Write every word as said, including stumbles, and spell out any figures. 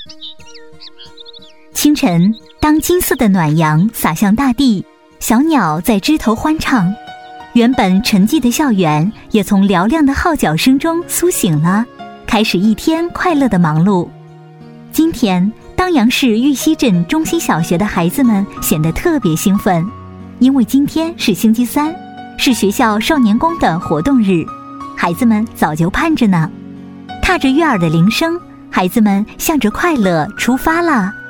清晨，当金色的暖阳洒向大地，小鸟在枝头欢唱，原本沉寂的校园也从嘹亮的号角声中苏醒了，开始一天快乐的忙碌。今天，当阳市玉溪镇中心小学的孩子们显得特别兴奋，因为今天是星期三，是学校少年宫的活动日，孩子们早就盼着呢。踏着悦耳的铃声，孩子们向着快乐出发了。